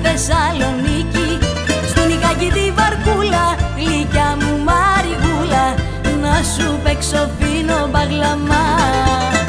Θεσσαλονίκη, στην Ικάκη τη βαρκούλα, γλυκιά μου Μαριγούλα, να σου παίξω φίνο μπαγλαμά.